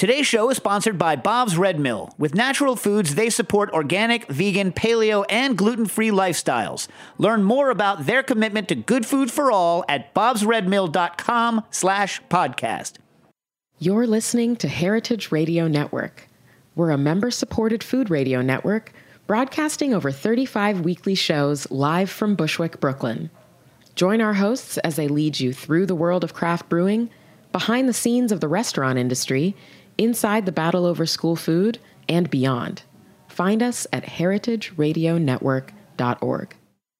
Today's show is sponsored by Bob's Red Mill. With natural foods, they support organic, vegan, paleo, and gluten-free lifestyles. Learn more about their commitment to good food for all at bobsredmill.com/podcast. You're listening to Heritage Radio Network. We're a member-supported food radio network broadcasting over 35 weekly shows live from Bushwick, Brooklyn. Join our hosts as they lead you through the world of craft brewing, behind the scenes of the restaurant industry, inside the battle over school food, and beyond. Find us at heritageradionetwork.org.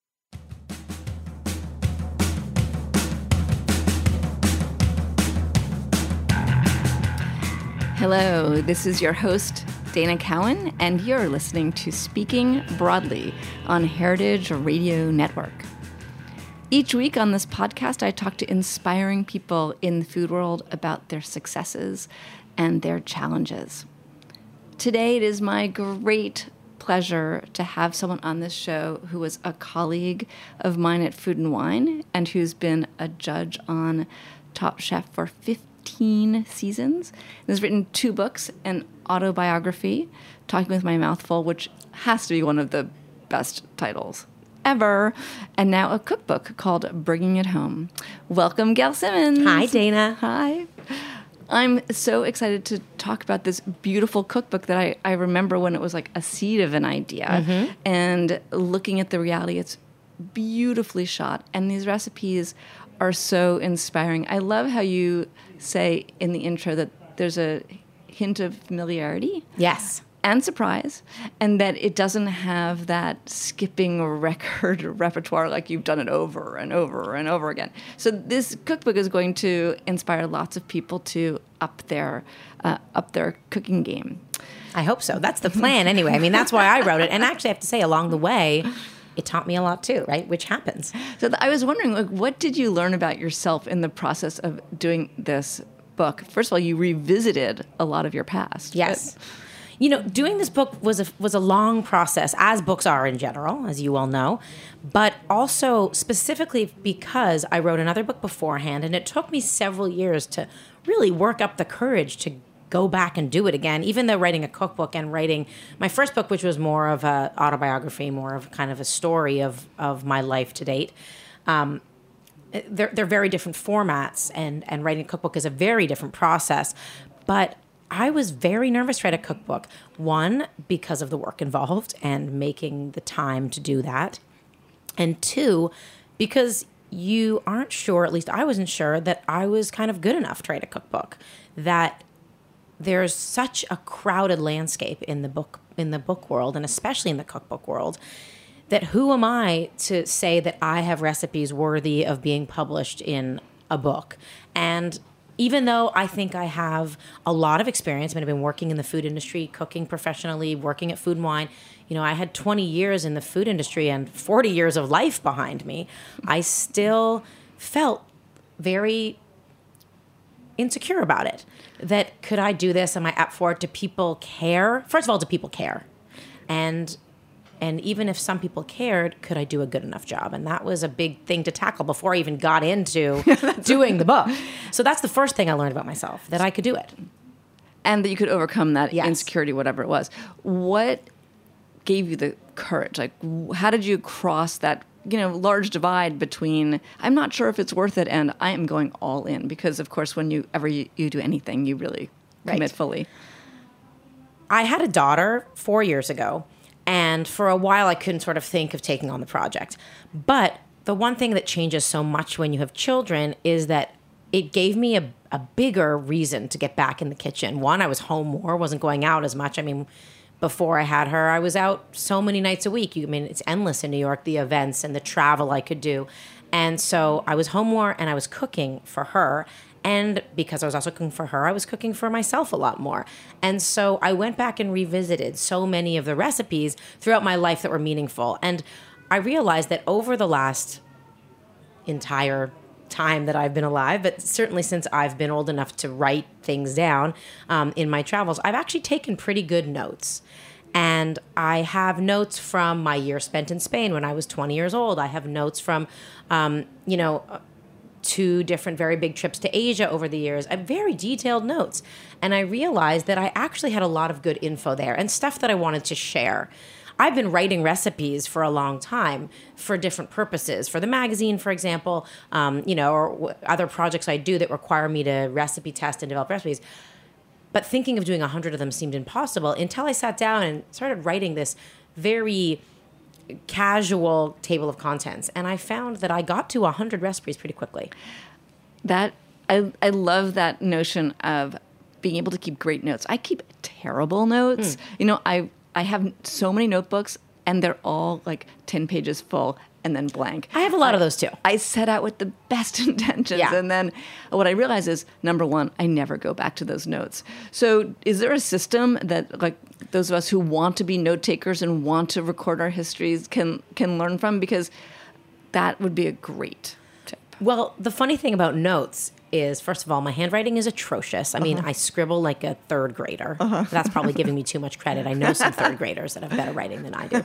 Hello, this is your host, Dana Cowan, and you're listening to Speaking Broadly on Heritage Radio Network. Each week on this podcast, I talk to inspiring people in the food world about their successes and their challenges. Today, it is my great pleasure to have someone on this show who was a colleague of mine at Food and Wine and who's been a judge on Top Chef for 15 seasons. And has written 2 books, an autobiography, Talking with My Mouth Full, which has to be one of the best titles ever, and now a cookbook called Bringing It Home. Welcome, Gail Simmons. Hi, Dana. Hi. I'm so excited to talk about this beautiful cookbook that I remember when it was like a seed of an idea. And looking at the reality, it's beautifully shot. And these recipes are so inspiring. I love how you say in the intro that there's a hint of familiarity. Yes. And surprise, and that it doesn't have that skipping record repertoire like you've done it over and over and over again. So this cookbook is going to inspire lots of people to up their cooking game. I hope so. That's the plan anyway. I mean, that's why I wrote it. And actually, I have to say, along the way, it taught me a lot too, right? Which happens. So I was wondering, like, what did you learn about yourself in the process of doing this book? First of all, you revisited a lot of your past. Yes. You know, doing this book was a long process, as books are in general, as you all know, but also specifically because I wrote another book beforehand, and it took me several years to really work up the courage to go back and do it again, even though writing a cookbook and writing my first book, which was more of an autobiography, more of kind of a story of my life to date. They're very different formats, and writing a cookbook is a very different process, but I was very nervous to write a cookbook. One, because of the work involved and making the time to do that. And 2, because you aren't sure, at least I wasn't sure, that I was kind of good enough to write a cookbook. That there's such a crowded landscape in the book world, and especially in the cookbook world, that who am I to say that I have recipes worthy of being published in a book? And even though I think I have a lot of experience, I mean, I've been working in the food industry, cooking professionally, working at Food and Wine. You know, I had 20 years in the food industry and 40 years of life behind me. I still felt very insecure about it. That could I do this? Am I up for it? Do people care? First of all, do people care? And even if some people cared, could I do a good enough job? And that was a big thing to tackle before I even got into doing the book. So that's the first thing I learned about myself, that I could do it. And that you could overcome that insecurity, whatever it was. What gave you the courage? Like, how did you cross that, large divide between, I'm not sure if it's worth it, and I am going all in? Because, of course, when you do anything, you really commit fully. I had a daughter 4 years ago. And for a while, I couldn't sort of think of taking on the project. But the one thing that changes so much when you have children is that it gave me a bigger reason to get back in the kitchen. One, I was home more, wasn't going out as much. I mean, before I had her, I was out so many nights a week. It's endless in New York, the events and the travel I could do. And so I was home more, and I was cooking for her. And because I was also cooking for her, I was cooking for myself a lot more. And so I went back and revisited so many of the recipes throughout my life that were meaningful. And I realized that over the last entire time that I've been alive, but certainly since I've been old enough to write things down in my travels, I've actually taken pretty good notes. And I have notes from my year spent in Spain when I was 20 years old. I have notes from, 2 different very big trips to Asia over the years. I have very detailed notes. And I realized that I actually had a lot of good info there and stuff that I wanted to share. I've been writing recipes for a long time for different purposes, for the magazine, for example, or other projects I do that require me to recipe test and develop recipes. But thinking of doing 100 of them seemed impossible until I sat down and started writing this very casual table of contents. And I found that I got to 100 recipes pretty quickly. That I love that notion of being able to keep great notes. I keep terrible notes. I have so many notebooks, and they're all like 10 pages full and then blank. I have a lot of those too. I set out with the best intentions. Yeah. And then what I realize is, number one, I never go back to those notes. So is there a system that, like, those of us who want to be note takers and want to record our histories can learn from? Because that would be a great tip. Well, the funny thing about notes is, first of all, my handwriting is atrocious. I mean, I scribble like a third grader. That's probably giving me too much credit. I know some third graders that have better writing than I do.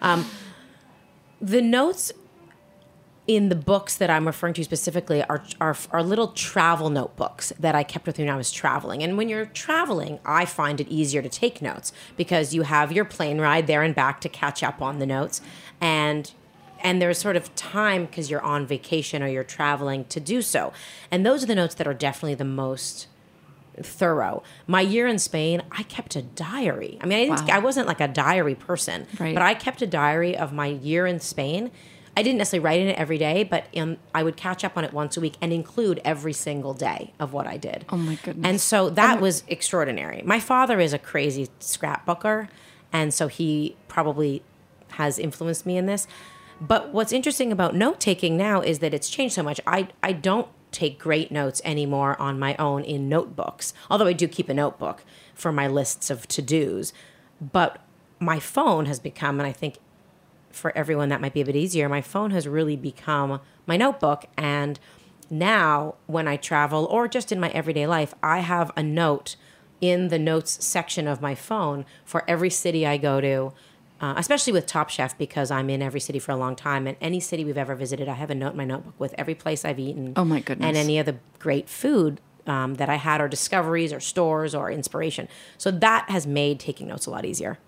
The notes in the books that I'm referring to specifically are little travel notebooks that I kept with me when I was traveling. And when you're traveling, I find it easier to take notes because you have your plane ride there and back to catch up on the notes. And there's sort of time because you're on vacation or you're traveling to do so. And those are the notes that are definitely the most thorough. My year in Spain, I kept a diary. I mean, I wasn't like a diary person, right, but I kept a diary of my year in Spain. I didn't necessarily write in it every day, but I would catch up on it once a week and include every single day of what I did. Oh my goodness. And so that was extraordinary. My father is a crazy scrapbooker, and so he probably has influenced me in this. But what's interesting about note-taking now is that it's changed so much. I don't take great notes anymore on my own in notebooks, although I do keep a notebook for my lists of to-dos. But my phone has become, and I think for everyone that might be a bit easier, my phone has really become my notebook. And now when I travel or just in my everyday life, I have a note in the notes section of my phone for every city I go to, especially with Top Chef, because I'm in every city for a long time. And any city we've ever visited, I have a note in my notebook with every place I've eaten. Oh, my goodness. And any of the great food that I had, or discoveries or stores or inspiration. So that has made taking notes a lot easier.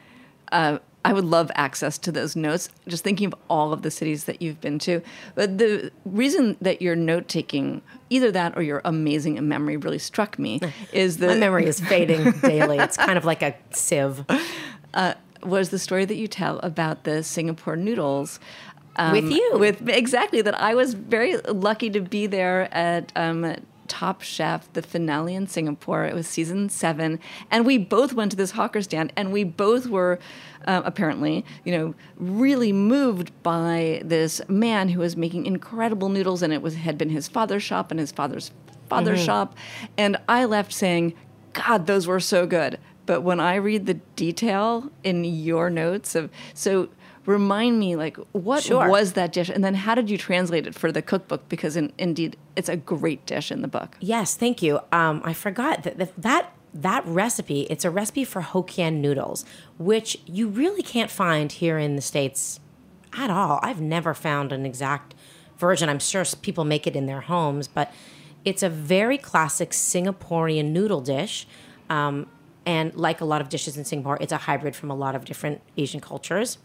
I would love access to those notes, just thinking of all of the cities that you've been to. But the reason that your note-taking, either that or your amazing memory really struck me, is that... My memory is fading daily. It's kind of like a sieve. Was the story that you tell about the Singapore noodles. With you. Exactly, that I was very lucky to be there at Top Chef, the finale in Singapore. It was season 7, and we both went to this hawker stand, and we both were apparently, really moved by this man who was making incredible noodles, and had been his father's shop and his father's father's shop, and I left saying, God, those were so good. But when I read the detail in your notes remind me, like, what was that dish? And then how did you translate it for the cookbook? Because indeed, it's a great dish in the book. Yes, thank you. I forgot that recipe. It's a recipe for Hokkien noodles, which you really can't find here in the States at all. I've never found an exact version. I'm sure people make it in their homes, but it's a very classic Singaporean noodle dish. And like a lot of dishes in Singapore, it's a hybrid from a lot of different Asian cultures.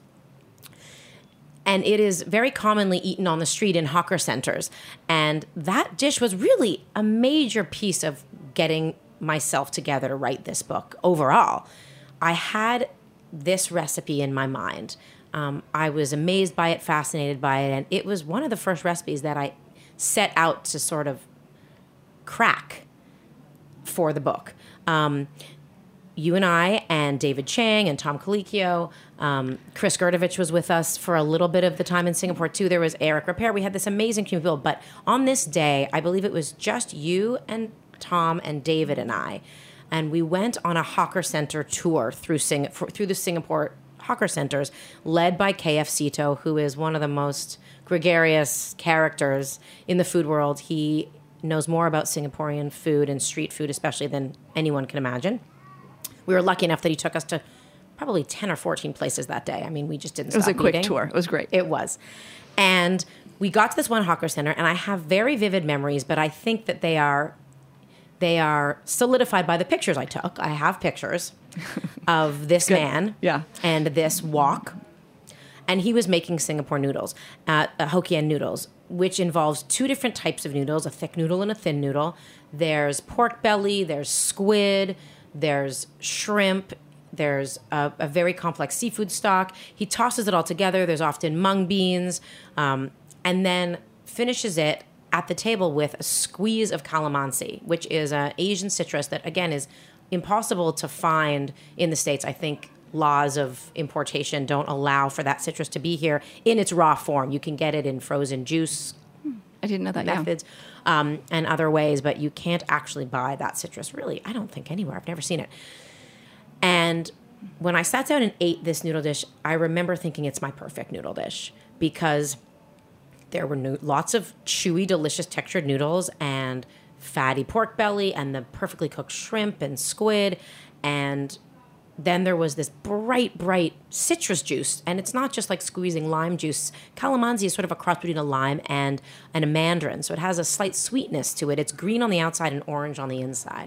And it is very commonly eaten on the street in hawker centers. And that dish was really a major piece of getting myself together to write this book overall. I had this recipe in my mind. I was amazed by it, fascinated by it, and it was one of the first recipes that I set out to sort of crack for the book. You and I and David Chang and Tom Colicchio, Chris Gerdovich was with us for a little bit of the time in Singapore too. There was Eric Repair. We had this amazing community build. But on this day, I believe it was just you and Tom and David and I. And we went on a hawker center tour through the Singapore hawker centers, led by KF Sito, who is one of the most gregarious characters in the food world. He knows more about Singaporean food and street food especially than anyone can imagine. We were lucky enough that he took us to probably 10 or 14 places that day. I mean, we just didn't It was stop a quick eating. tour. It was great. It was. And we got to this one hawker center, and I have very vivid memories, but I think that they are solidified by the pictures I took. I have pictures of this man and this wok. And he was making Singapore noodles, Hokkien noodles, which involves 2 different types of noodles, a thick noodle and a thin noodle. There's pork belly, there's squid, there's shrimp, there's a very complex seafood stock. He tosses it all together. There's often mung beans, and then finishes it at the table with a squeeze of calamansi, which is an Asian citrus that, again, is impossible to find in the States. I think laws of importation don't allow for that citrus to be here in its raw form. You can get it in frozen juice I didn't know that. methods and other ways, but you can't actually buy that citrus, really, I don't think, anywhere. I've never seen it. And when I sat down and ate this noodle dish, I remember thinking it's my perfect noodle dish because there were lots of chewy, delicious textured noodles and fatty pork belly and the perfectly cooked shrimp and squid. And then there was this bright citrus juice. And it's not just like squeezing lime juice. Calamansi is sort of a cross between a lime and a mandarin. So it has a slight sweetness to it. It's green on the outside and orange on the inside.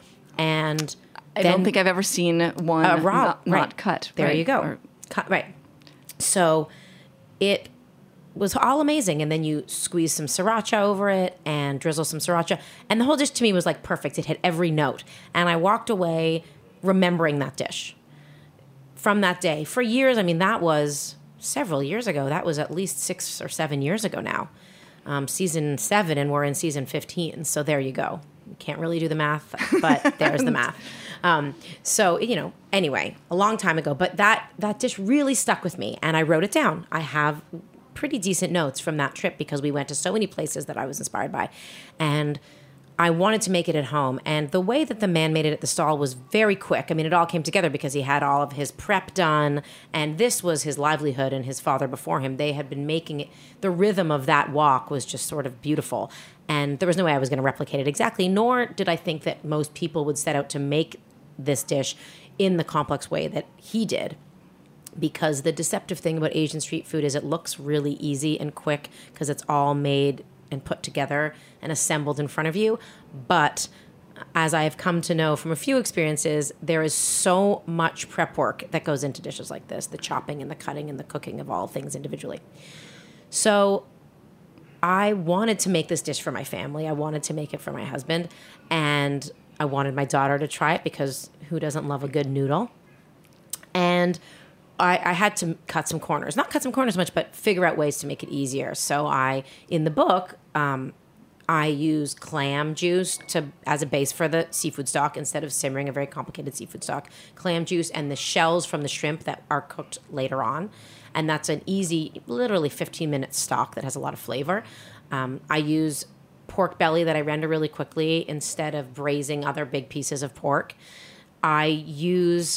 And I don't think I've ever seen one raw, not cut. There you go. Cut, right. So it was all amazing. And then you squeeze some sriracha over it and drizzle some sriracha. And the whole dish to me was like perfect. It hit every note. And I walked away remembering that dish from that day. For years, I mean, that was several years ago. That was at least 6 or 7 years ago now. Season 7, and we're in season 15. So there you go. You can't really do the math, but there's the math. So, anyway, a long time ago. But that dish really stuck with me, and I wrote it down. I have pretty decent notes from that trip because we went to so many places that I was inspired by. And I wanted to make it at home. And the way that the man made it at the stall was very quick. I mean, it all came together because he had all of his prep done. And this was his livelihood, and his father before him. They had been making it. The rhythm of that wok was just sort of beautiful. And there was no way I was going to replicate it exactly, nor did I think that most people would set out to make this dish in the complex way that he did. Because the deceptive thing about Asian street food is it looks really easy and quick because it's all made and put together and assembled in front of you. But as I have come to know from a few experiences, there is so much prep work that goes into dishes like this, the chopping and the cutting and the cooking of all things individually. So I wanted to make this dish for my family. I wanted to make it for my husband. And I wanted my daughter to try it because who doesn't love a good noodle? And I had to cut some corners. Not cut some corners much, but figure out ways to make it easier. So in the book, I use clam juice as a base for the seafood stock instead of simmering a very complicated seafood stock. Clam juice and the shells from the shrimp that are cooked later on. And that's an easy, literally 15-minute stock that has a lot of flavor. I use pork belly that I render really quickly instead of braising other big pieces of pork. I use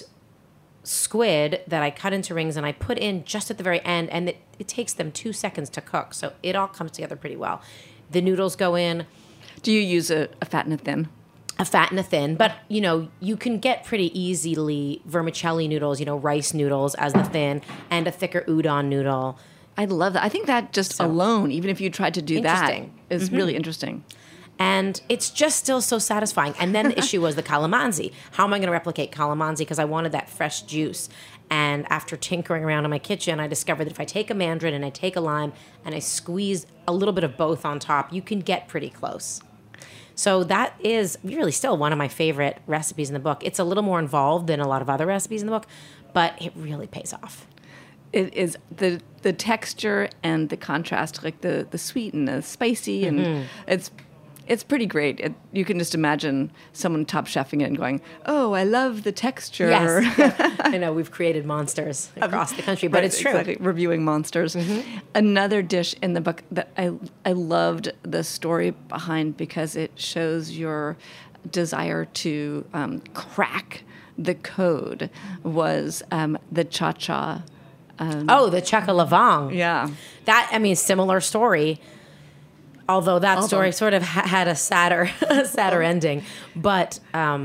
squid that I cut into rings and I put in just at the very end, and it takes them 2 seconds to cook. So it all comes together pretty well. The noodles go in. Do you use a fat and a thin? A fat and a thin, but you can get pretty easily vermicelli noodles, rice noodles as the thin, and a thicker udon noodle. I love that. I think that just alone, even if you tried to do that, is really interesting. And it's just still so satisfying. And then the issue was the calamansi. How am I going to replicate calamansi? Because I wanted that fresh juice. And after tinkering around in my kitchen, I discovered that if I take a mandarin and I take a lime and I squeeze a little bit of both on top, you can get pretty close. So that is really still one of my favorite recipes in the book. It's a little more involved than a lot of other recipes in the book, but it really pays off. It is the texture and the contrast, like the sweet and the spicy, and it's pretty great. You can just imagine someone top chefing it and going, "Oh, I love the texture." Yes, I know we've created monsters across the country, but it's true. Exactly. Reviewing monsters. Another dish in the book that I loved the story behind because it shows your desire to crack the code was the cha-cha. The chaka lavang. Yeah. That, similar story. Although that story sort of had a sadder ending. But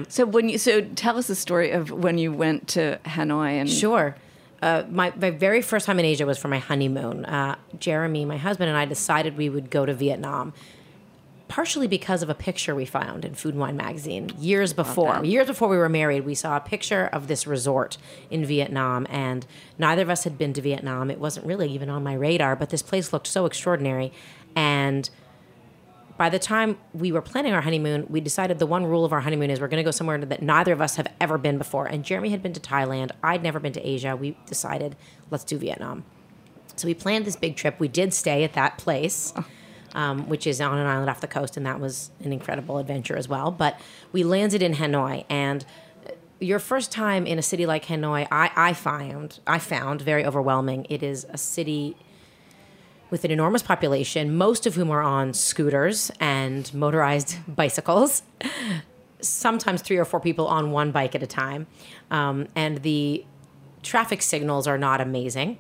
so tell us the story of when you went to Hanoi. And sure. My very first time in Asia was for my honeymoon. Jeremy, my husband, and I decided we would go to Vietnam, partially because of a picture we found in Food and Wine magazine years before. Years before we were married, we saw a picture of this resort in Vietnam, and neither of us had been to Vietnam. It wasn't really even on my radar, but this place looked so extraordinary. And by the time we were planning our honeymoon, we decided the one rule of our honeymoon is we're going to go somewhere that neither of us have ever been before. And Jeremy had been to Thailand. I'd never been to Asia. We decided, let's do Vietnam. So we planned this big trip. We did stay at that place, which is on an island off the coast, and that was an incredible adventure as well. But we landed in Hanoi, and your first time in a city like Hanoi, I found very overwhelming. It is a city with an enormous population, most of whom are on scooters and motorized bicycles, sometimes 3 or 4 people on one bike at a time. And the traffic signals are not amazing.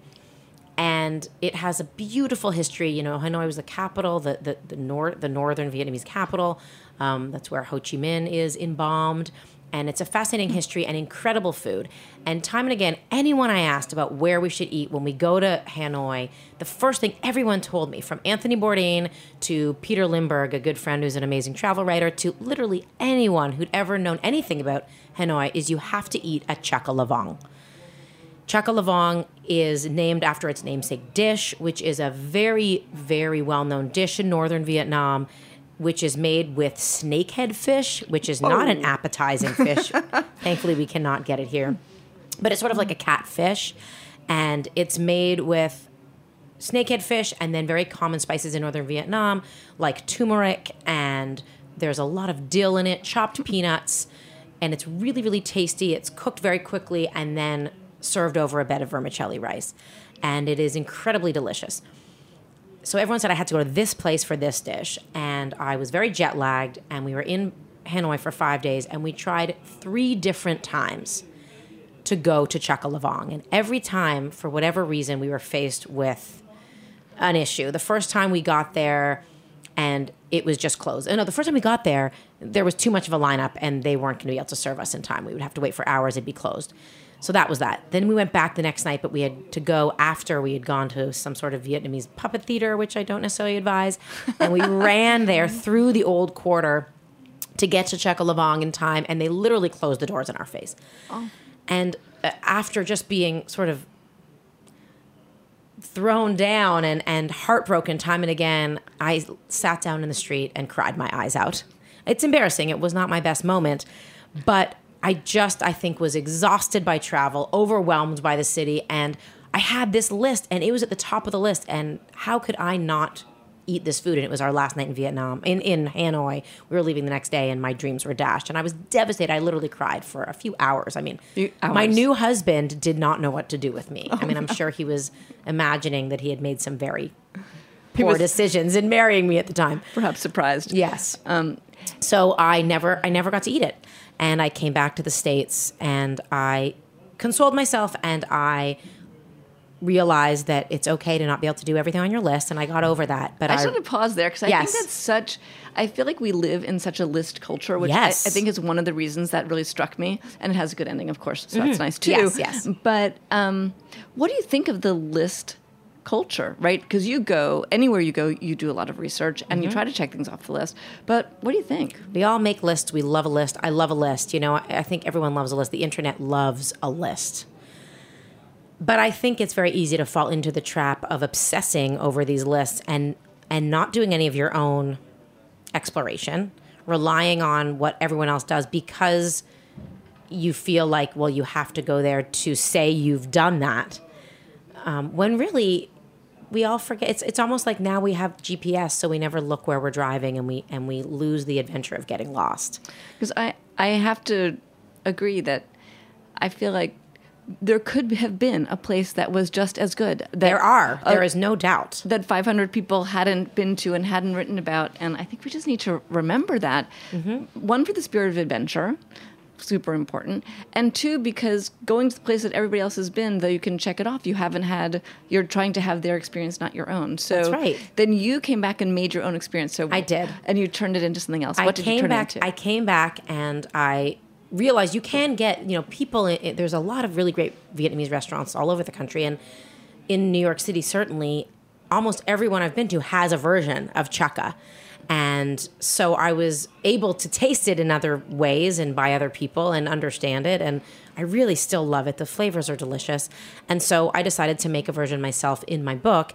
And it has a beautiful history. You know, Hanoi was the capital, the northern Vietnamese capital. That's where Ho Chi Minh is embalmed. And it's a fascinating history and incredible food. And time and again, anyone I asked about where we should eat when we go to Hanoi, the first thing everyone told me, from Anthony Bourdain to Peter Lindbergh, a good friend who's an amazing travel writer, to literally anyone who'd ever known anything about Hanoi, is you have to eat at Chak O Lavong. Chak O Lavong is named after its namesake dish, which is a very, very well-known dish in northern Vietnam, which is made with snakehead fish, which is not an appetizing fish. Thankfully, we cannot get it here. But it's sort of like a catfish, and it's made with snakehead fish and then very common spices in northern Vietnam, like turmeric, and there's a lot of dill in it, chopped peanuts, and it's really, really tasty. It's cooked very quickly and then served over a bed of vermicelli rice, and it is incredibly delicious. So everyone said I had to go to this place for this dish, and I was very jet lagged, and we were in Hanoi for 5 days, and we tried 3 different times to go to Chak O Lavong, and every time, for whatever reason, we were faced with an issue. The first time we got there, and it was just closed. No, the first time we got there, there was too much of a lineup, and they weren't going to be able to serve us in time. We would have to wait for hours; it'd be closed. So that was that. Then we went back the next night, but we had to go after we had gone to some sort of Vietnamese puppet theater, which I don't necessarily advise. And we ran there through the old quarter to get to Chak O Lavong in time, and they literally closed the doors in our face. Oh. And after just being sort of thrown down and heartbroken time and again, I sat down in the street and cried my eyes out. It's embarrassing. It was not my best moment, but I think was exhausted by travel, overwhelmed by the city, and I had this list, and it was at the top of the list, and how could I not eat this food? And it was our last night in Vietnam, in Hanoi. We were leaving the next day, and my dreams were dashed, and I was devastated. I literally cried for a few hours. I mean, my new husband did not know what to do with me. I mean, I'm sure he was imagining that he had made some very poor decisions in marrying me at the time. Perhaps surprised. Yes. So I never got to eat it. And I came back to the States, and I consoled myself, and I realized that it's okay to not be able to do everything on your list, and I got over that. But I just want to pause there, because I think that's I feel like we live in such a list culture, which I think is one of the reasons that really struck me, and it has a good ending, of course, so that's nice too. Yes. But what do you think of the list culture, right? Because you go, anywhere you go, you do a lot of research, and you try to check things off the list. But what do you think? We all make lists. We love a list. I love a list. You know, I think everyone loves a list. The internet loves a list. But I think it's very easy to fall into the trap of obsessing over these lists and not doing any of your own exploration, relying on what everyone else does because you feel like, well, you have to go there to say you've done that. When really, we all forget. It's almost like now we have GPS, so we never look where we're driving, and we lose the adventure of getting lost. Because I have to agree that I feel like there could have been a place that was just as good. There is no doubt. That 500 people hadn't been to and hadn't written about, and I think we just need to remember that. Mm-hmm. One, for the spirit of adventure, super important. And 2, because going to the place that everybody else has been, though you can check it off, you're trying to have their experience, not your own. So That's right. Then you came back and made your own experience. So I did. And you turned it into something else. What did you turn it into? I came back and I realized you can get, people, there's a lot of really great Vietnamese restaurants all over the country. And in New York City, certainly, almost everyone I've been to has a version of chukka. And so I was able to taste it in other ways and by other people and understand it. And I really still love it. The flavors are delicious. And so I decided to make a version myself in my book,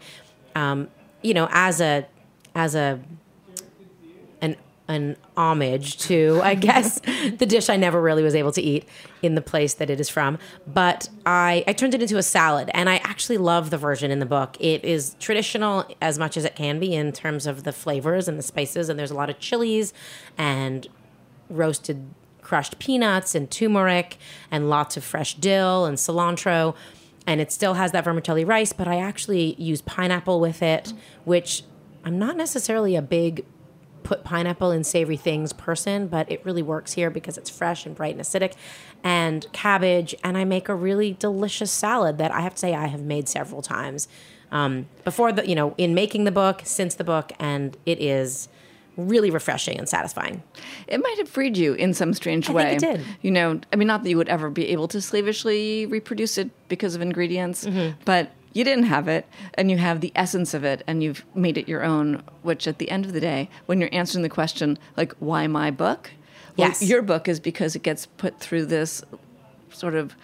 an homage to, I guess, the dish I never really was able to eat in the place that it is from. But I turned it into a salad, and I actually love the version in the book. It is traditional as much as it can be in terms of the flavors and the spices, and there's a lot of chilies and roasted crushed peanuts and turmeric and lots of fresh dill and cilantro. And it still has that vermicelli rice, but I actually use pineapple with it, which I'm not necessarily a big put pineapple in savory things person, but it really works here because it's fresh and bright and acidic, and cabbage, and I make a really delicious salad that I have to say I have made several times before in making the book, since the book, and it is really refreshing and satisfying. It might have freed you in some strange way. I think it did. Not that you would ever be able to slavishly reproduce it because of ingredients, but you didn't have it, and you have the essence of it, and you've made it your own, which at the end of the day, when you're answering the question, like, why my book? Well, Yes. your book is because it gets put through this sort of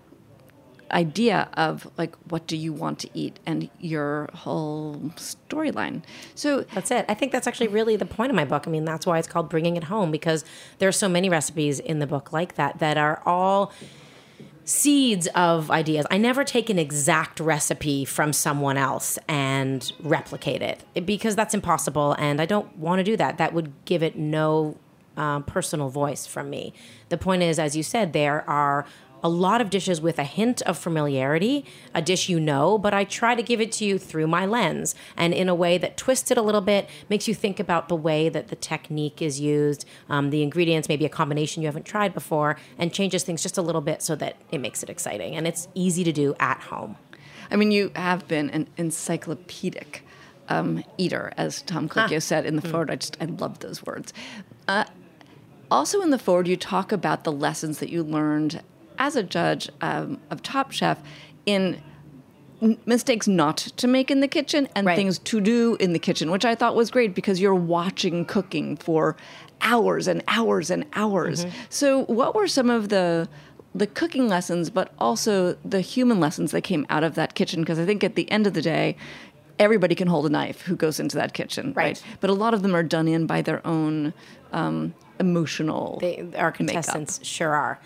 idea of, like, what do you want to eat, and your whole storyline. So That's it. I think that's actually really the point of my book. I mean, that's why it's called Bringing It Home, because there are so many recipes in the book like that are all seeds of ideas. I never take an exact recipe from someone else and replicate it because that's impossible, and I don't want to do that. That would give it no personal voice from me. The point is, as you said, there are a lot of dishes with a hint of familiarity, a dish but I try to give it to you through my lens and in a way that twists it a little bit, makes you think about the way that the technique is used, the ingredients, maybe a combination you haven't tried before, and changes things just a little bit so that it makes it exciting. And it's easy to do at home. I mean, you have been an encyclopedic eater, as Tom Colicchio said in the foreword. I love those words. Also in the foreword, you talk about the lessons that you learned as a judge of Top Chef in mistakes not to make in the kitchen and things to do in the kitchen, which I thought was great because you're watching cooking for hours and hours and hours. So what were some of the cooking lessons, but also the human lessons that came out of that kitchen? Because I think at the end of the day, everybody can hold a knife who goes into that kitchen, right? But a lot of them are done in by their own emotional Our contestants makeup. sure are.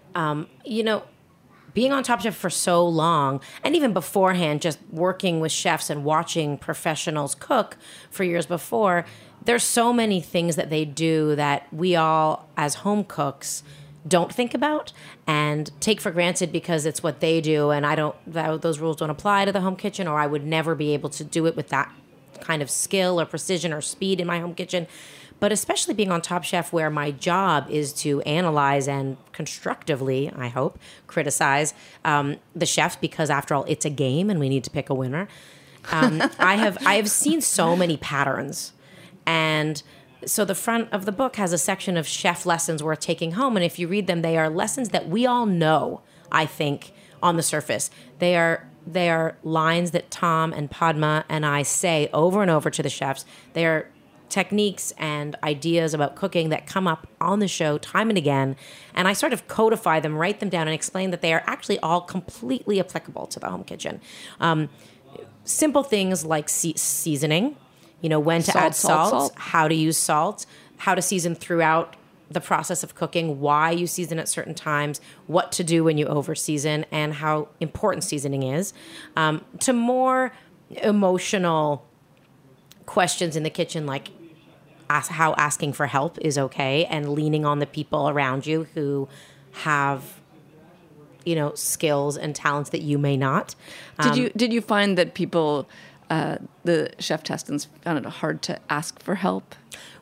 Being on Top Chef for so long, and even beforehand, just working with chefs and watching professionals cook for years before, there's so many things that they do that we all, as home cooks, don't think about and take for granted because it's what they do, and those rules don't apply to the home kitchen, or I would never be able to do it with that kind of skill or precision or speed in my home kitchen. But especially being on Top Chef, where my job is to analyze and constructively, I hope, criticize the chefs, because after all, it's a game and we need to pick a winner. I have seen so many patterns, and so the front of the book has a section of chef lessons worth taking home, and if you read them, they are lessons that we all know. I think on the surface, they are lines that Tom and Padma and I say over and over to the chefs. They are techniques and ideas about cooking that come up on the show time and again, and I sort of codify them, write them down, and explain that they are actually all completely applicable to the home kitchen. Simple things like seasoning, when to add salt, how to use salt, how to season throughout the process of cooking, why you season at certain times, what to do when you over-season, and how important seasoning is, to more emotional questions in the kitchen, like how asking for help is okay and leaning on the people around you who have, skills and talents that you may not. Did you find that people, the chef testants, found it hard to ask for help?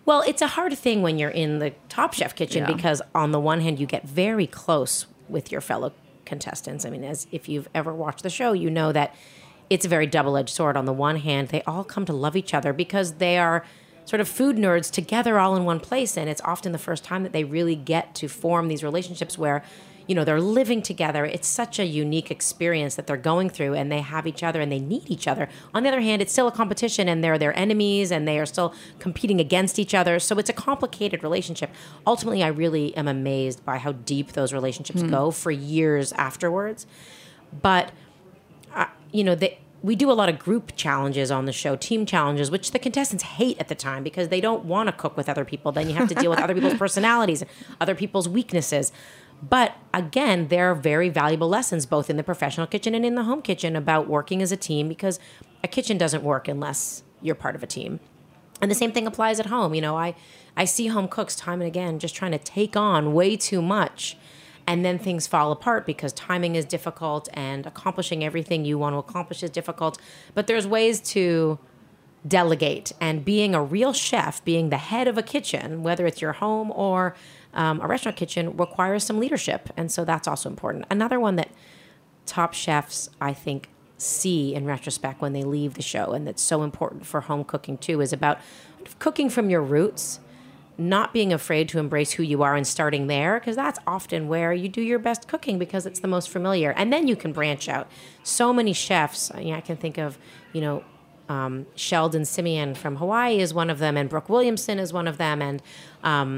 Well, it's a hard thing when you're in the Top Chef kitchen because on the one hand, you get very close with your fellow contestants. I mean, as if you've ever watched the show, you know that it's a very double-edged sword. On the one hand, they all come to love each other because they are sort of food nerds together all in one place. And it's often the first time that they really get to form these relationships where, you know, they're living together. It's such a unique experience that they're going through, and they have each other and they need each other. On the other hand, it's still a competition, and they're their enemies, and they are still competing against each other. So it's a complicated relationship. Ultimately, I really am amazed by how deep those relationships go for years afterwards. But, you know, we do a lot of group challenges on the show, team challenges, which the contestants hate at the time because they don't want to cook with other people. Then you have to deal with other people's personalities, other people's weaknesses. But again, there are very valuable lessons both in the professional kitchen and in the home kitchen about working as a team, because a kitchen doesn't work unless you're part of a team. And the same thing applies at home. You know, I see home cooks time and again just trying to take on way too much, and then things fall apart because timing is difficult and accomplishing everything you want to accomplish is difficult. But there's ways to delegate, and being a real chef, being the head of a kitchen, whether it's your home or a restaurant kitchen, requires some leadership. And so that's also important. Another one that Top Chefs, I think, see in retrospect when they leave the show, and that's so important for home cooking too, is about cooking from your roots, not being afraid to embrace who you are and starting there, because that's often where you do your best cooking because it's the most familiar. And then you can branch out. So many chefs, I can think of, you know, Sheldon Simeon from Hawaii is one of them, and Brooke Williamson is one of them, and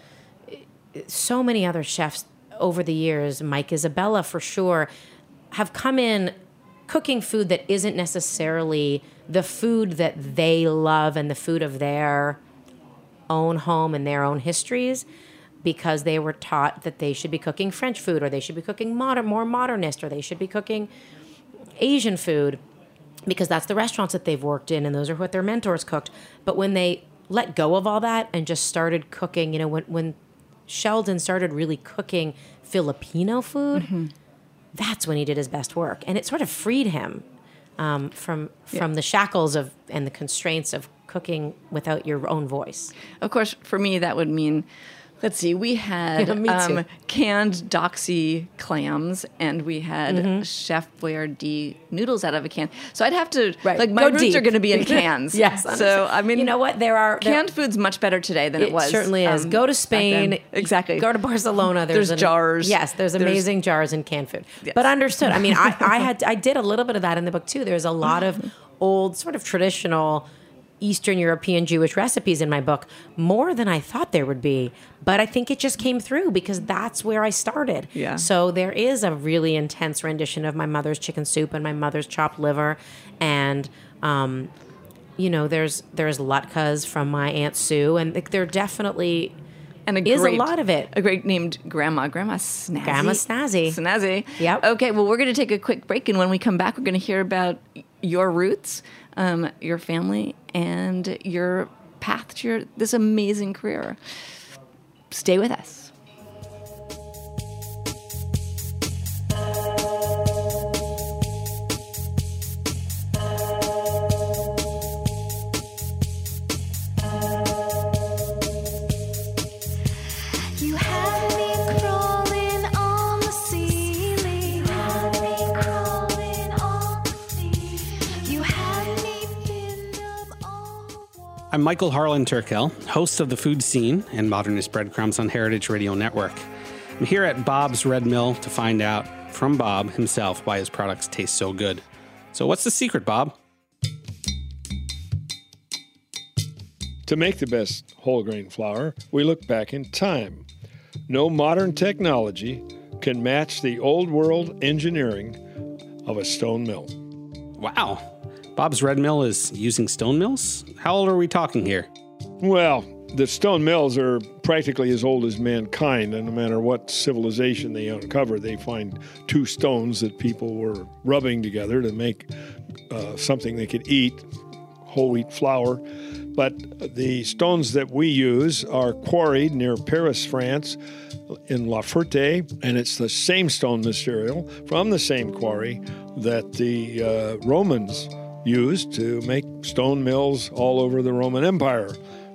so many other chefs over the years, Mike Isabella for sure, have come in cooking food that isn't necessarily the food that they love and the food of their own home and their own histories, because they were taught that they should be cooking French food, or they should be cooking more modernist, or they should be cooking Asian food, because that's the restaurants that they've worked in and those are what their mentors cooked. But when they let go of all that and just started cooking, you know, when Sheldon started really cooking Filipino food, that's when he did his best work. And it sort of freed him from the shackles of and the constraints of cooking without your own voice. Of course, for me, that would mean, let's see, we had canned Doxy clams, and we had Chef Boyardee noodles out of a can. So I'd have to, like, my roots are going to be in cans. Yes. So, I mean, you know what? Canned food's much better today than it was. It certainly is. Go to Spain. Exactly. Go to Barcelona. There's jars. Yes, there's amazing jars in canned food. Yes. But understood. I mean, I did a little bit of that in the book, too. There's a lot of old, sort of traditional Eastern European Jewish recipes in my book, more than I thought there would be. But I think it just came through because that's where I started. Yeah. So there is a really intense rendition of my mother's chicken soup and my mother's chopped liver. And, you know, there's latkes from my Aunt Sue. And there definitely is a lot of it. A great named Grandma Snazzy. Grandma Snazzy. Yep. Okay, well, we're going to take a quick break. And when we come back, we're going to hear about your roots, your family, and your path to this amazing career. Stay with us. I'm Michael Harlan Turkel, host of The Food Scene and Modernist Breadcrumbs on Heritage Radio Network. I'm here at Bob's Red Mill to find out from Bob himself why his products taste so good. So what's the secret, Bob? To make the best whole grain flour, we look back in time. No modern technology can match the old world engineering of a stone mill. Wow. Bob's Red Mill is using stone mills? How old are we talking here? Well, the stone mills are practically as old as mankind, and no matter what civilization they uncover, they find two stones that people were rubbing together to make something they could eat, whole wheat flour. But the stones that we use are quarried near Paris, France, in La Ferté, and it's the same stone material from the same quarry that the Romans used to make stone mills all over the Roman Empire.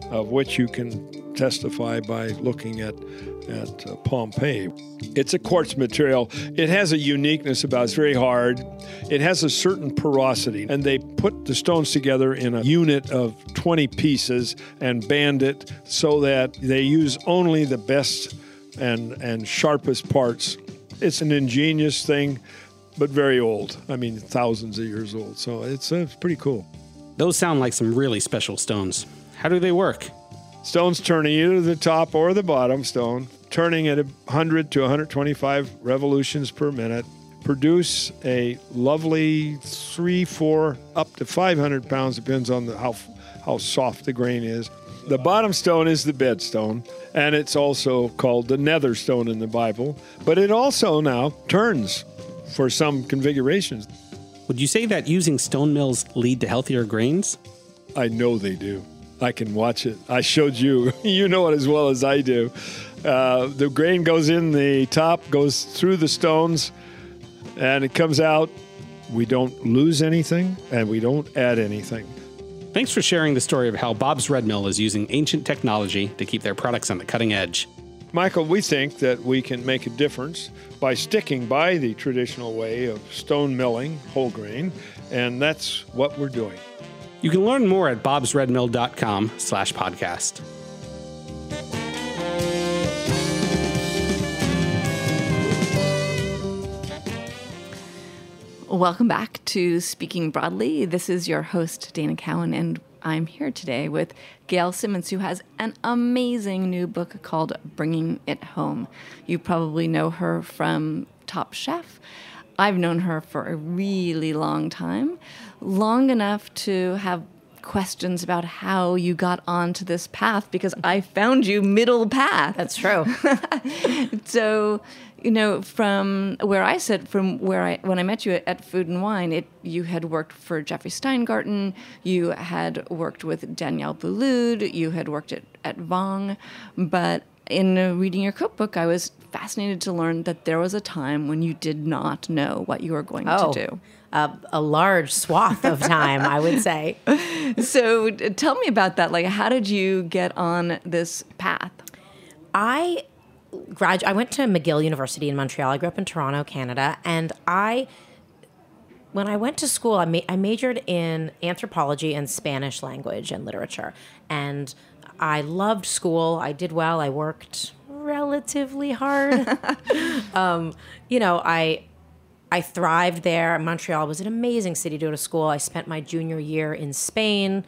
of which you can testify by looking at Pompeii. It's a quartz material. It has a uniqueness about it. It's very hard. It has a certain porosity, and they put the stones together in a unit of 20 pieces and band it so that they use only the best and sharpest parts. It's an ingenious thing, but very old. I mean, thousands of years old. So it's pretty cool. Those sound like some really special stones. How do they work? Stones turning either the top or the bottom stone, turning at 100 to 125 revolutions per minute, produce a lovely 3, 4, up to 500 pounds, depends on how soft the grain is. The bottom stone is the bed stone, and it's also called the nether stone in the Bible, but it also now turns for some configurations. Would you say that using stone mills lead to healthier grains? I know they do. I can watch it. I showed you. You know it as well as I do. The grain goes in the top, goes through the stones, and it comes out. We don't lose anything, and we don't add anything. Thanks for sharing the story of how Bob's Red Mill is using ancient technology to keep their products on the cutting edge. Michael, we think that we can make a difference by sticking by the traditional way of stone milling whole grain, and that's what we're doing. You can learn more at bobsredmill.com/podcast. Welcome back to Speaking Broadly. This is your host, Dana Cowan, and I'm here today with Gail Simmons, who has an amazing new book called Bringing It Home. You probably know her from Top Chef. I've known her for a really long time, long enough to have questions about how you got onto this path, because I found you middle path. That's true. So, from where I sit, when I met you at Food and Wine, you had worked for Jeffrey Steingarten, you had worked with Danielle Boulud, you had worked at Vong, but in reading your cookbook, I was fascinated to learn that there was a time when you did not know what you were going to do. A large swath of time, I would say. So tell me about that. Like, how did you get on this path? I went to McGill University in Montreal. I grew up in Toronto, Canada, and when I went to school, I majored in anthropology and Spanish language and literature, and I loved school. I did well. I worked relatively hard. I thrived there. Montreal was an amazing city to go to school. I spent my junior year in Spain,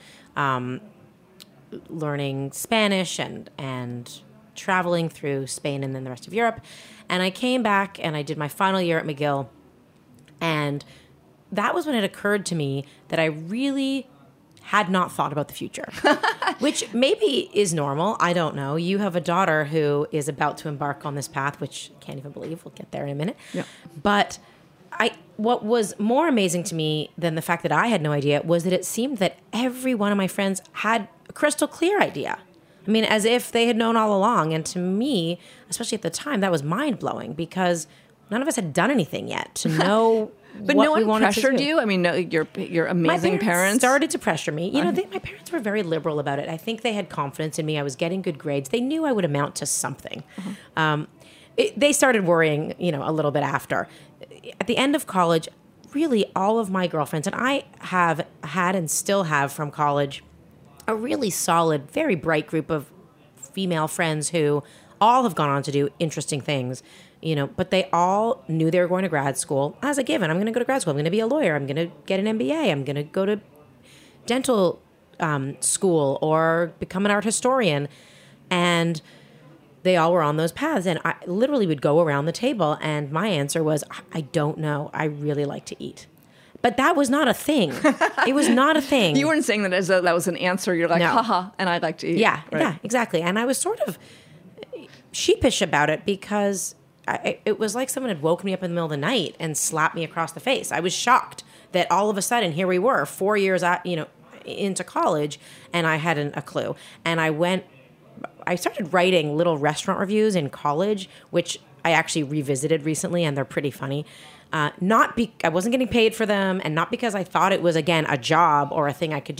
learning Spanish and traveling through Spain and then the rest of Europe. And I came back and I did my final year at McGill. And that was when it occurred to me that I really had not thought about the future, which maybe is normal. I don't know. You have a daughter who is about to embark on this path, which I can't even believe. We'll get there in a minute. Yeah. But what was more amazing to me than the fact that I had no idea was that it seemed that every one of my friends had a crystal clear idea. I mean, as if they had known all along. And to me, especially at the time, that was mind-blowing because none of us had done anything yet to know. But no one pressured you? I mean, no, your amazing parents started to pressure me. My parents were very liberal about it. I think they had confidence in me. I was getting good grades. They knew I would amount to something. They started worrying, a little bit after. At the end of college, really all of my girlfriends, and I have had and still have from college, a really solid, very bright group of female friends who all have gone on to do interesting things. But they all knew they were going to grad school as a given. I'm going to go to grad school. I'm going to be a lawyer. I'm going to get an MBA. I'm going to go to dental school or become an art historian. And they all were on those paths. And I literally would go around the table and my answer was, I don't know. I really like to eat. But that was not a thing. It was not a thing. You weren't saying that as though that was an answer. You're like, haha, and I like to eat. Yeah, right? Yeah, exactly. And I was sort of sheepish about it because it was like someone had woken me up in the middle of the night and slapped me across the face. I was shocked that all of a sudden here we were 4 years into college and I hadn't a clue. And I started writing little restaurant reviews in college, which I actually revisited recently, and they're pretty funny. I wasn't getting paid for them, and not because I thought it was, again, a job or a thing I could do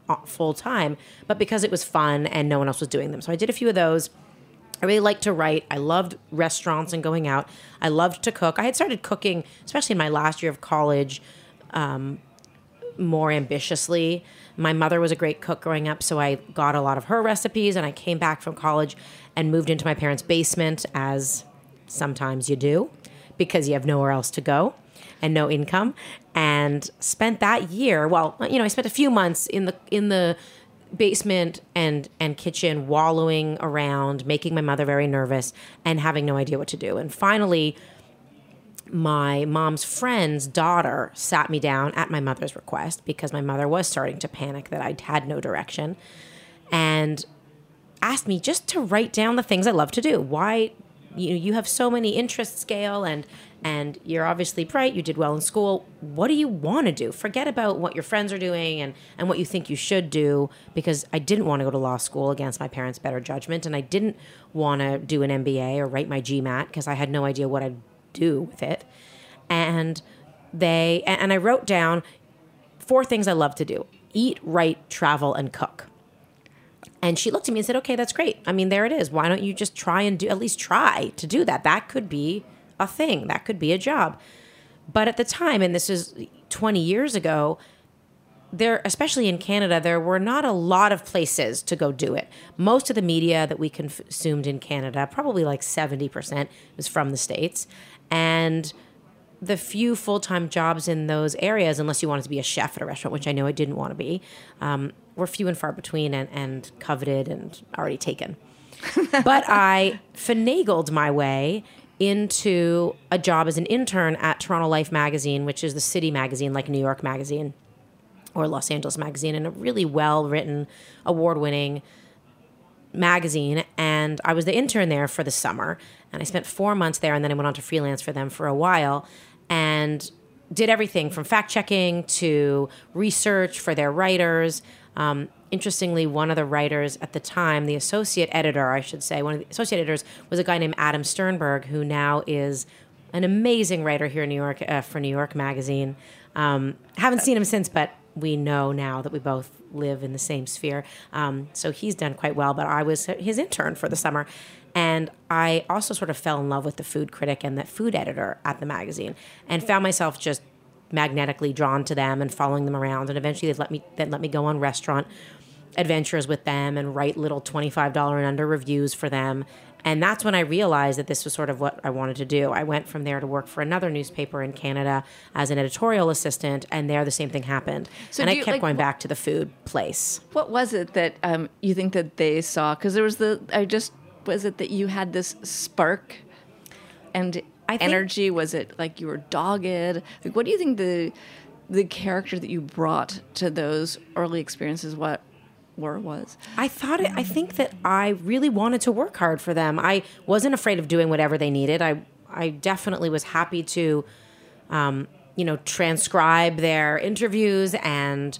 full time, but because it was fun and no one else was doing them. So I did a few of those. I really liked to write. I loved restaurants and going out. I loved to cook. I had started cooking, especially in my last year of college, more ambitiously. My mother was a great cook growing up, so I got a lot of her recipes, and I came back from college and moved into my parents' basement, as sometimes you do, because you have nowhere else to go and no income, and spent that year, I spent a few months in the basement and kitchen, wallowing around, making my mother very nervous and having no idea what to do. And finally, my mom's friend's daughter sat me down at my mother's request, because my mother was starting to panic that I had no direction, and asked me just to write down the things I love to do. Why, you have so many interests, Gail, and you're obviously bright. You did well in school. What do you want to do? Forget about what your friends are doing and what you think you should do, because I didn't want to go to law school against my parents' better judgment, and I didn't want to do an MBA or write my GMAT because I had no idea what I'd do with it. And I wrote down 4 things I love to do: eat, write, travel, and cook. And she looked at me and said, okay, that's great. I mean, there it is. Why don't you just at least try to do that? That could be a thing. That could be a job. But at the time, and this is 20 years ago, especially in Canada, there were not a lot of places to go do it. Most of the media that we consumed in Canada, probably like 70%, was from the States. And the few full-time jobs in those areas, unless you wanted to be a chef at a restaurant, which I know I didn't want to be, were few and far between and coveted and already taken. But I finagled my way into a job as an intern at Toronto Life magazine, which is the city magazine, like New York magazine or Los Angeles magazine, and a really well-written, award-winning magazine. And I was the intern there for the summer, and I spent 4 months there, and then I went on to freelance for them for a while and did everything from fact-checking to research for their writers. Interestingly, one of the writers at the time, the associate editor, I should say, one of the associate editors was a guy named Adam Sternberg, who now is an amazing writer here in New York for New York magazine. Haven't seen him since, but we know now that we both live in the same sphere. So he's done quite well, but I was his intern for the summer. And I also sort of fell in love with the food critic and the food editor at the magazine, and found myself just magnetically drawn to them and following them around. And eventually they'd let me go on restaurant adventures with them and write little $25 and under reviews for them. And that's when I realized that this was sort of what I wanted to do. I went from there to work for another newspaper in Canada as an editorial assistant, and there the same thing happened. So I kept going back to the food place. What was it that you think that they saw? Because there was was it that you had this spark and energy? Was it like you were dogged? Like, what do you think the character that you brought to those early experiences was? I think that I really wanted to work hard for them. I wasn't afraid of doing whatever they needed. I definitely was happy to, transcribe their interviews and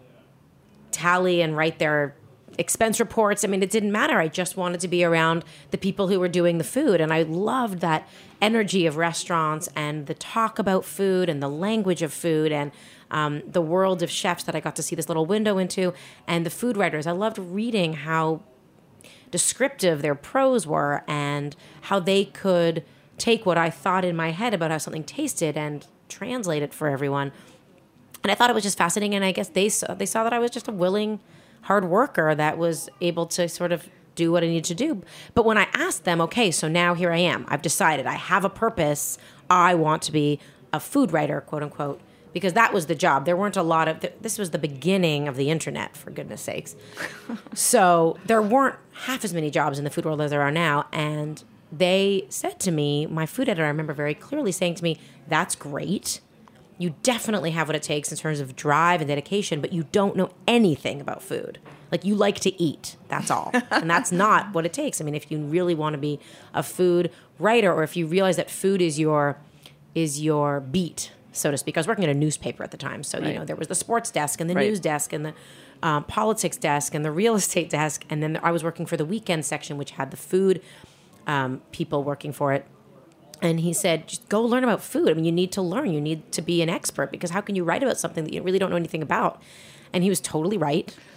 tally and write their expense reports. I mean, it didn't matter. I just wanted to be around the people who were doing the food. And I loved that energy of restaurants and the talk about food and the language of food and the world of chefs that I got to see this little window into, and the food writers. I loved reading how descriptive their prose were and how they could take what I thought in my head about how something tasted and translate it for everyone. And I thought it was just fascinating. And I guess they saw that I was just a willing, hard worker that was able to sort of do what I needed to do. But when I asked them, okay, so now here I am. I've decided I have a purpose. I want to be a food writer, quote unquote, because that was the job. There weren't a lot of, this was the beginning of the internet, for goodness sakes. So there weren't half as many jobs in the food world as there are now. And they said to me, my food editor, I remember very clearly saying to me, that's great. You definitely have what it takes in terms of drive and dedication, but you don't know anything about food. Like, you like to eat, that's all. And that's not what it takes. I mean, if you really want to be a food writer, or if you realize that food is your beat, so to speak. I was working at a newspaper at the time. So, right. There was the sports desk and the news desk and the politics desk and the real estate desk. And then I was working for the weekend section, which had the food people working for it. And he said, just go learn about food. I mean, you need to learn. You need to be an expert, because how can you write about something that you really don't know anything about? And he was totally right.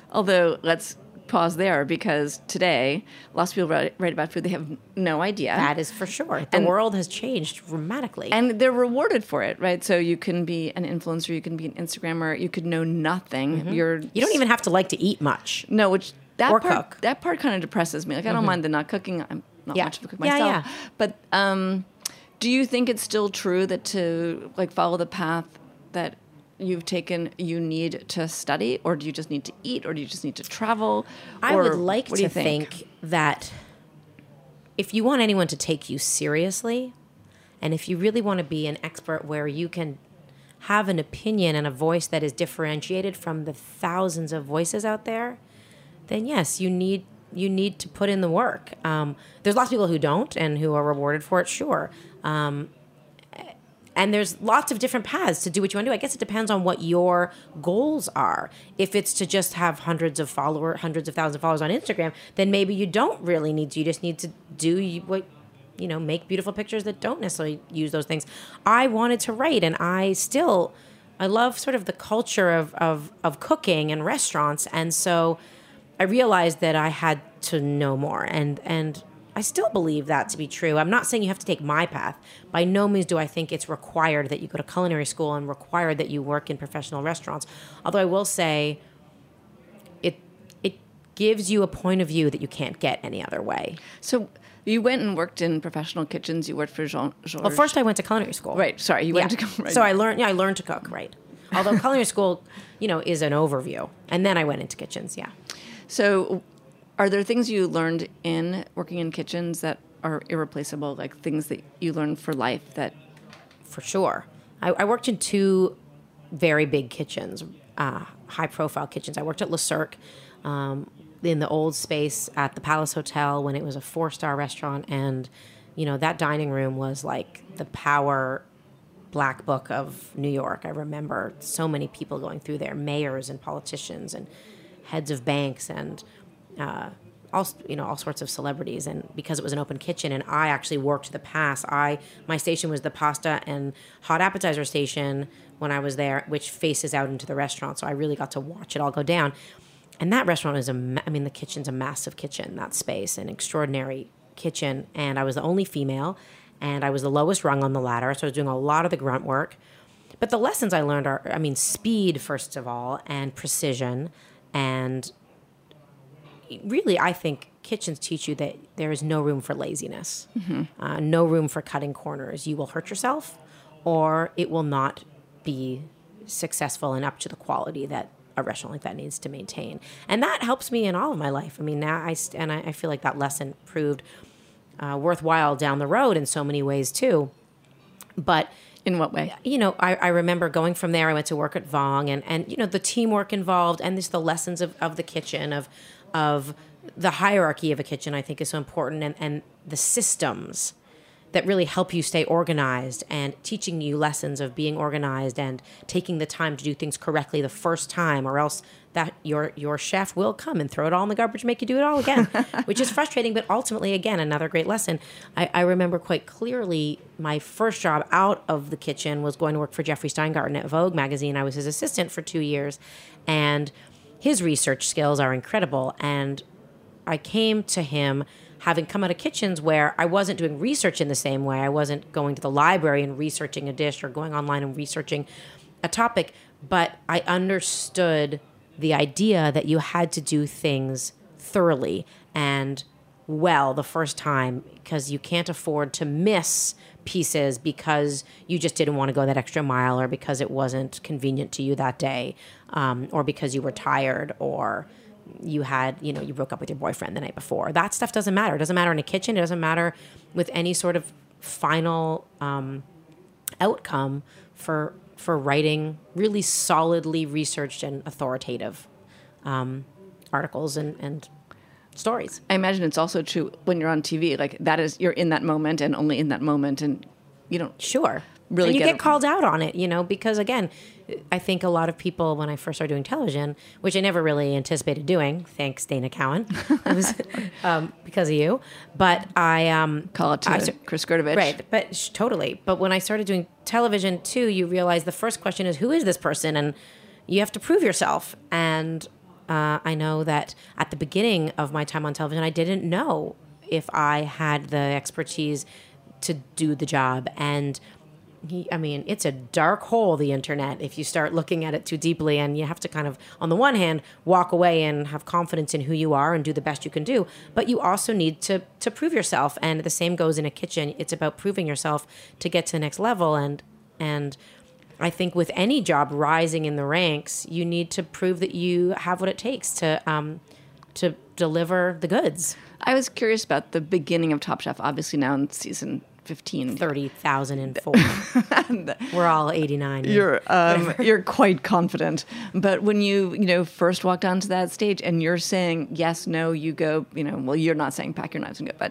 Although, let's pause there, because today, lots of people write about food. They have no idea. That is for sure. The world has changed dramatically. And they're rewarded for it, right? So you can be an influencer, you can be an Instagrammer, you could know nothing. Mm-hmm. You don't even have to like to eat much. No, which or cook. That part kind of depresses me. Like, I don't mind the not cooking. I'm not much of a cook myself. Yeah. But do you think it's still true that to like follow the path that you've taken, you need to study, or do you just need to eat, or do you just need to travel? I would like to think that if you want anyone to take you seriously, and if you really want to be an expert where you can have an opinion and a voice that is differentiated from the thousands of voices out there, then yes, you need to put in the work. There's lots of people who don't and who are rewarded for it, sure. And there's lots of different paths to do what you want to do. I guess it depends on what your goals are. If it's to just have hundreds of thousands of followers on Instagram, then maybe you don't really need to. You just need to do what, make beautiful pictures that don't necessarily use those things. I wanted to write, and I love sort of the culture of cooking and restaurants. And so I realized that I had to know more, and I still believe that to be true. I'm not saying you have to take my path. By no means do I think it's required that you go to culinary school and required that you work in professional restaurants. Although I will say it gives you a point of view that you can't get any other way. So you went and worked in professional kitchens. You worked for Georges. Well, first I went to culinary school. Right. Sorry, you went to right. So I learned to cook, right. Although culinary school, is an overview. And then I went into kitchens, yeah. So are there things you learned in working in kitchens that are irreplaceable, like things that you learned for life that... For sure. I worked in two very big kitchens, high-profile kitchens. I worked at Le Cirque in the old space at the Palace Hotel when it was a 4-star restaurant, and, that dining room was like the power black book of New York. I remember so many people going through there, mayors and politicians and heads of banks and... all sorts of celebrities, and because it was an open kitchen and I actually worked the pass, my station was the pasta and hot appetizer station when I was there, which faces out into the restaurant, so I really got to watch it all go down. And that restaurant is the kitchen's a massive kitchen, that space, an extraordinary kitchen, and I was the only female, and I was the lowest rung on the ladder, so I was doing a lot of the grunt work. But the lessons I learned are, speed, first of all, and precision, and really, I think kitchens teach you that there is no room for laziness, no room for cutting corners. You will hurt yourself, or it will not be successful and up to the quality that a restaurant like that needs to maintain. And that helps me in all of my life. Now I feel like that lesson proved worthwhile down the road in so many ways too. But in what way? I remember going from there. I went to work at Vong, and the teamwork involved, and just the lessons of the kitchen, of the hierarchy of a kitchen, I think is so important, and the systems that really help you stay organized, and teaching you lessons of being organized and taking the time to do things correctly the first time, or else that your chef will come and throw it all in the garbage, make you do it all again, which is frustrating, but ultimately, again, another great lesson. I remember quite clearly my first job out of the kitchen was going to work for Jeffrey Steingarten at Vogue magazine. I was his assistant for 2 years, and his research skills are incredible, and I came to him having come out of kitchens where I wasn't doing research in the same way. I wasn't going to the library and researching a dish or going online and researching a topic, but I understood the idea that you had to do things thoroughly and well the first time, because you can't afford to miss pieces because you just didn't want to go that extra mile, or because it wasn't convenient to you that day, or because you were tired, or you had, you broke up with your boyfriend the night before. That stuff doesn't matter. It doesn't matter in a kitchen. It doesn't matter with any sort of final outcome for writing really solidly researched and authoritative articles and stories. I imagine it's also true when you're on TV. Like, that is, you're in that moment and only in that moment, and you don't really and you get called out on it, because again, I think a lot of people, when I first started doing television, which I never really anticipated doing, thanks Dana Cowan, it was because of you, but I call it to Chris Gertovich, right? But totally. But when I started doing television too, you realize the first question is, who is this person, and you have to prove yourself. And I know that at the beginning of my time on television, I didn't know if I had the expertise to do the job. And it's a dark hole, the internet, if you start looking at it too deeply, and you have to kind of, on the one hand, walk away and have confidence in who you are and do the best you can do. But you also need to prove yourself. And the same goes in a kitchen. It's about proving yourself to get to the next level. And I think with any job rising in the ranks, you need to prove that you have what it takes to deliver the goods. I was curious about the beginning of Top Chef, obviously now in season 15. 30,004. We're all 89. You're quite confident. But when you first walked onto that stage and you're saying, yes, no, you go, well, you're not saying pack your knives and go, but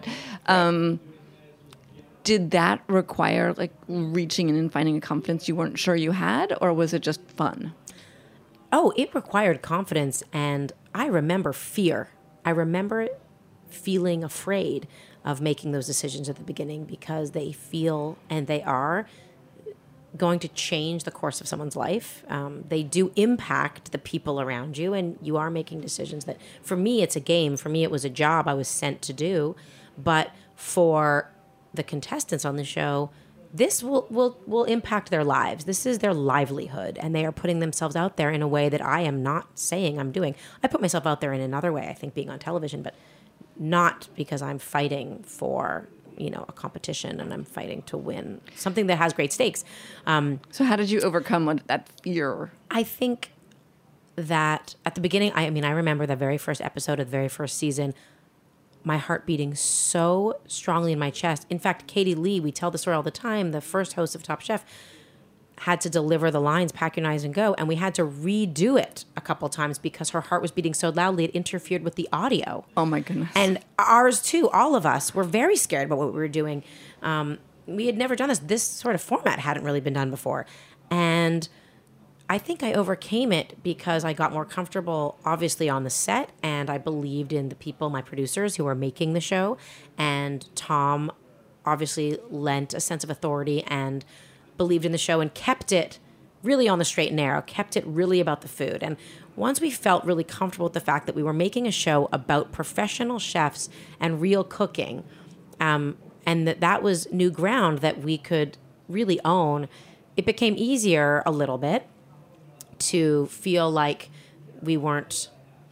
did that require like reaching in and finding a confidence you weren't sure you had, or was it just fun? Oh, it required confidence. And I remember fear. I remember feeling afraid of making those decisions at the beginning, because they feel, and they are, going to change the course of someone's life. They do impact the people around you, and you are making decisions that, for me, it's a game. For me, it was a job I was sent to do. But for the contestants on the show, this will impact their lives. This is their livelihood, and they are putting themselves out there in a way that I am not saying I'm doing. I put myself out there in another way, I think, being on television, but not because I'm fighting for, a competition and I'm fighting to win something that has great stakes. So how did you overcome that fear? I think that at the beginning, I remember the very first episode of the very first season, my heart beating so strongly in my chest. In fact, Katie Lee, we tell the story all the time, the first host of Top Chef, had to deliver the lines, pack your knives and go, and we had to redo it a couple times because her heart was beating so loudly it interfered with the audio. Oh my goodness. And ours too, all of us were very scared about what we were doing. We had never done this. This sort of format hadn't really been done before. And I think I overcame it because I got more comfortable, obviously, on the set, and I believed in the people, my producers, who were making the show. And Tom obviously lent a sense of authority and believed in the show and kept it really on the straight and narrow, kept it really about the food. And once we felt really comfortable with the fact that we were making a show about professional chefs and real cooking, and that was new ground that we could really own, it became easier a little bit to feel like we weren't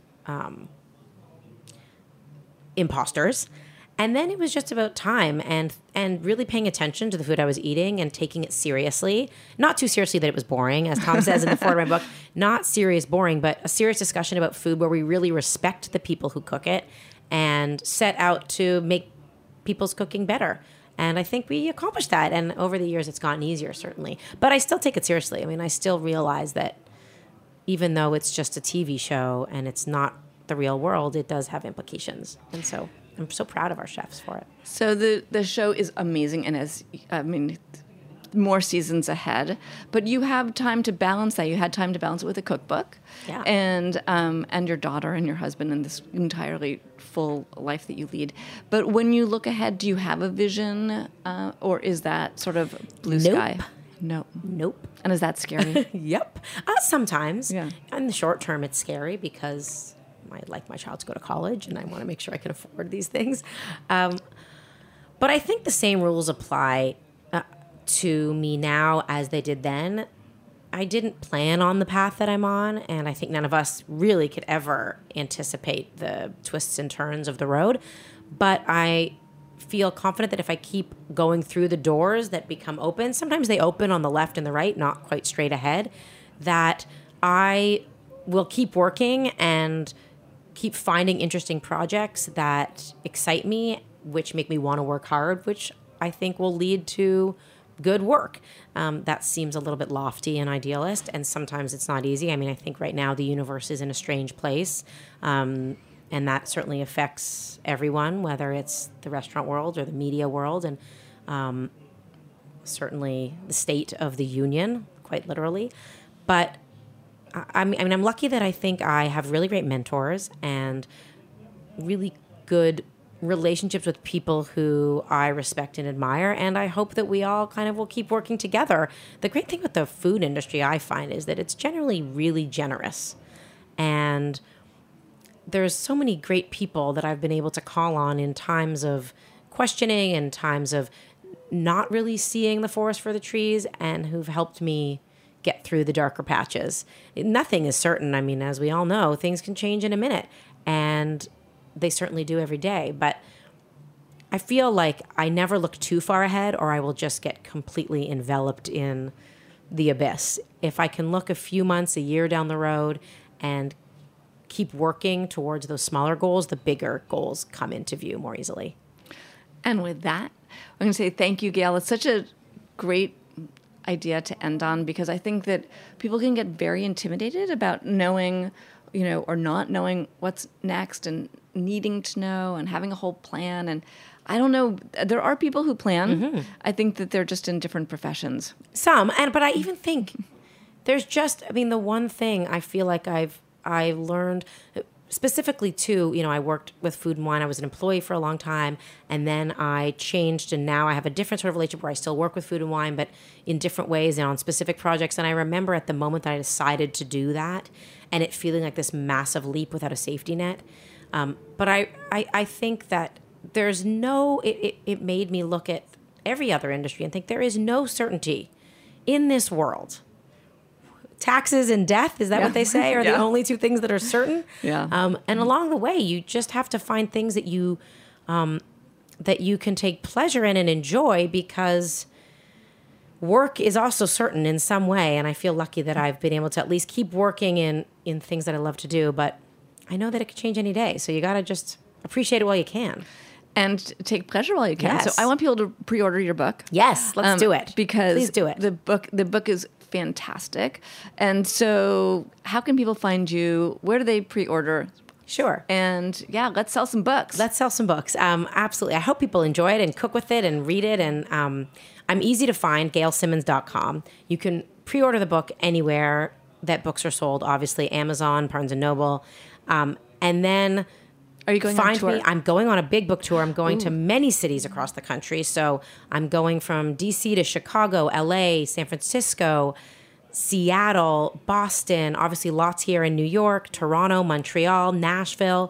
imposters. And then it was just about time and really paying attention to the food I was eating and taking it seriously. Not too seriously that it was boring, as Tom says in the forward of my book. Not serious boring, but a serious discussion about food where we really respect the people who cook it and set out to make people's cooking better. And I think we accomplished that. And over the years, it's gotten easier, certainly. But I still take it seriously. I still realize that even though it's just a TV show and it's not the real world, it does have implications. And so I'm so proud of our chefs for it. So the show is amazing, and more seasons ahead. But you have time to balance that. You had time to balance it with a cookbook, yeah, and your daughter and your husband and this entirely full life that you lead. But when you look ahead, do you have a vision, or is that sort of blue sky? Nope. And is that scary? Yep. Sometimes. Yeah. In the short term, it's scary because I'd like my child to go to college and I want to make sure I can afford these things. But I think the same rules apply to me now as they did then. I didn't plan on the path that I'm on, and I think none of us really could ever anticipate the twists and turns of the road. But I feel confident that if I keep going through the doors that become open, sometimes they open on the left and the right, not quite straight ahead, that I will keep working and keep finding interesting projects that excite me, which make me want to work hard, which I think will lead to good work. That seems a little bit lofty and idealist, and sometimes it's not easy. I think right now the universe is in a strange place, and that certainly affects everyone, whether it's the restaurant world or the media world, and certainly the state of the union, quite literally. But I'm lucky that I think I have really great mentors and really good relationships with people who I respect and admire, and I hope that we all kind of will keep working together. The great thing with the food industry, I find, is that it's generally really generous, and there's so many great people that I've been able to call on in times of questioning and times of not really seeing the forest for the trees, and who've helped me get through the darker patches. Nothing is certain. I mean, as we all know, things can change in a minute, and they certainly do every day. But I feel like I never look too far ahead, or I will just get completely enveloped in the abyss. If I can look a few months, a year down the road and keep working towards those smaller goals, the bigger goals come into view more easily. And with that, I'm going to say thank you, Gail. It's such a great idea to end on, because I think that people can get very intimidated about knowing, or not knowing what's next, and needing to know and having a whole plan. And I don't know, there are people who plan. Mm-hmm. I think that they're just in different professions. But I even think there's just, the one thing I feel like I learned specifically too, I worked with Food and Wine. I was an employee for a long time, and then I changed, and now I have a different sort of relationship where I still work with Food and Wine, but in different ways and on specific projects. And I remember at the moment that I decided to do that, and it feeling like this massive leap without a safety net. But I think that there's it made me look at every other industry and think there is no certainty in this world. Taxes and death, is that what they say, are the only two things that are certain? Yeah. And along the way, you just have to find things that you can take pleasure in and enjoy, because work is also certain in some way. And I feel lucky that I've been able to at least keep working in things that I love to do. But I know that it could change any day. So you got to just appreciate it while you can. And take pleasure while you can. Yes. So I want people to pre-order your book. Yes, let's do it. Because please do it. The book is fantastic. And so how can people find you? Where do they pre-order? Sure. And let's sell some books. Absolutely. I hope people enjoy it and cook with it and read it. And I'm easy to find, GailSimmons.com. You can pre-order the book anywhere that books are sold, obviously Amazon, Barnes & Noble. And then are you going on tour? Me. I'm going on a big book tour. I'm going to many cities across the country. So I'm going from D.C. to Chicago, L.A., San Francisco, Seattle, Boston, obviously lots here in New York, Toronto, Montreal, Nashville.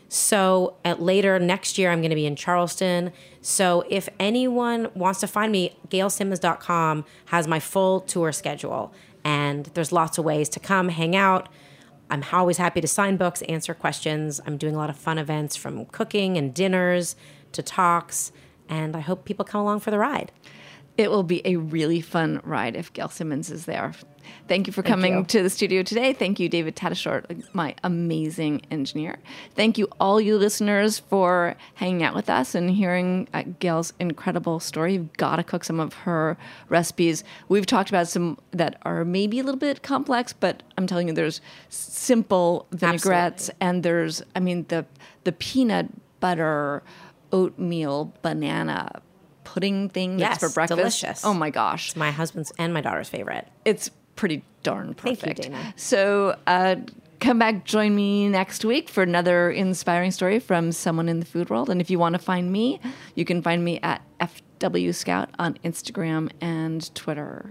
So later next year, I'm going to be in Charleston. So if anyone wants to find me, GailSimmons.com has my full tour schedule. And there's lots of ways to come, hang out. I'm always happy to sign books, answer questions. I'm doing a lot of fun events, from cooking and dinners to talks, and I hope people come along for the ride. It will be a really fun ride if Gail Simmons is there. Thank you for coming to the studio today. Thank you, David Tatasciore, my amazing engineer. Thank you, all you listeners, for hanging out with us and hearing Gail's incredible story. You've got to cook some of her recipes. We've talked about some that are maybe a little bit complex, but I'm telling you, there's simple vinaigrettes. Absolutely. And there's, the peanut butter, oatmeal, banana pudding thing that's for breakfast. Delicious. Oh my gosh. It's my husband's and my daughter's favorite. It's pretty darn perfect. Thank you, Dana. So come back, join me next week for another inspiring story from someone in the food world. And if you want to find me, you can find me at FW Scout on Instagram and Twitter.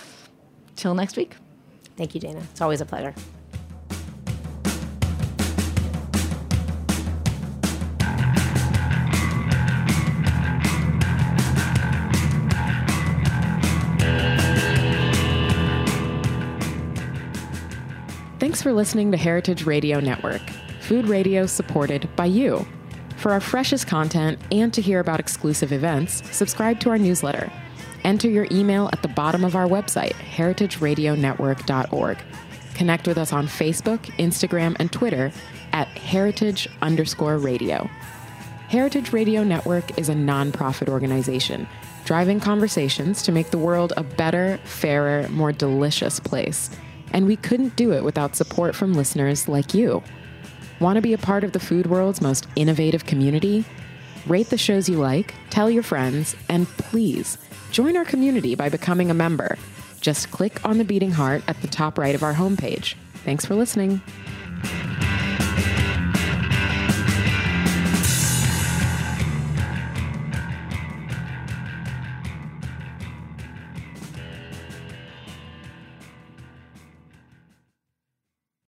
Till next week. Thank you, Dana. It's always a pleasure. Thanks for listening to Heritage Radio Network, food radio supported by you. For our freshest content and to hear about exclusive events, subscribe to our newsletter. Enter your email at the bottom of our website, heritageradionetwork.org. Connect with us on Facebook, Instagram, and Twitter at heritage_radio. Heritage Radio Network is a nonprofit organization driving conversations to make the world a better, fairer, more delicious place. And we couldn't do it without support from listeners like you. Want to be a part of the food world's most innovative community? Rate the shows you like, tell your friends, and please join our community by becoming a member. Just click on the beating heart at the top right of our homepage. Thanks for listening.